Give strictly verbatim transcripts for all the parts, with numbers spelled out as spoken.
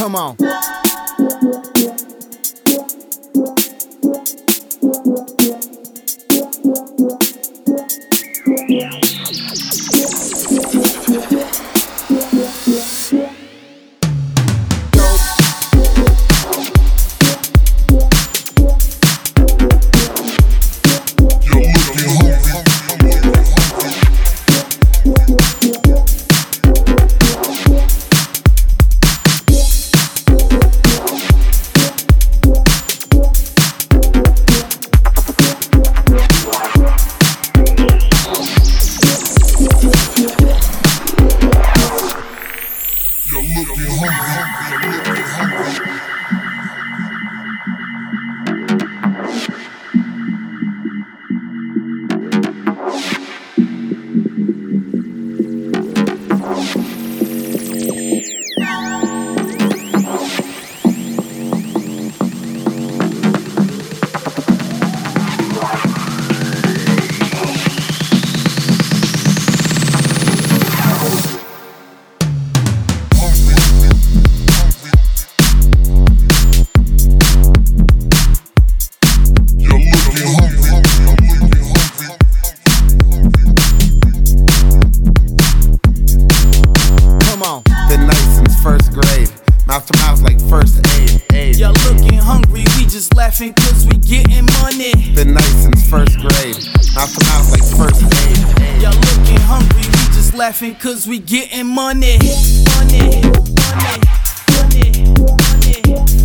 Come on. Mouth to mouth like first aid, aid. Y'all looking hungry, we just laughing cause we getting money. Been nice since first grade. Mouth to mouth like first aid, aid. Y'all looking hungry, we just laughing cause we getting money. Money, money, money, money, money.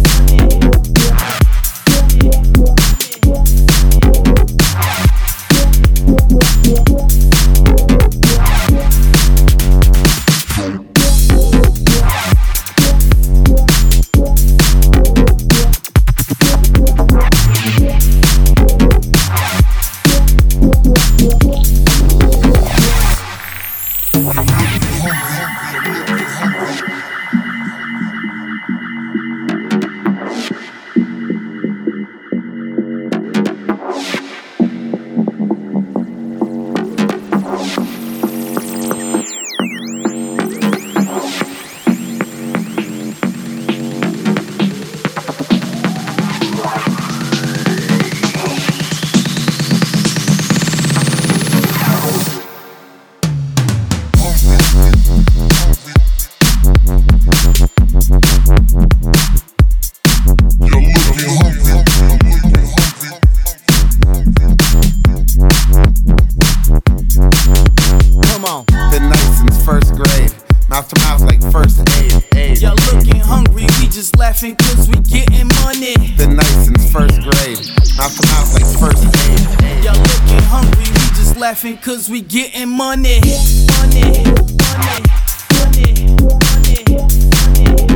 Been nice since first grade. Mouth to mouth like first aid, aid. Y'all looking hungry, we just laughing cause we getting money. Been nice since first grade. Mouth to mouth like first aid, aid. Y'all looking hungry, we just laughing cause we getting money. Money, money, money, money, money.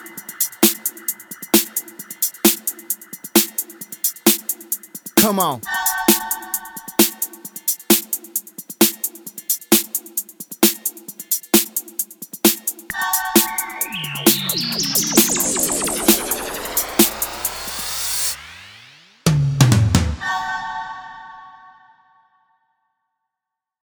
Come on.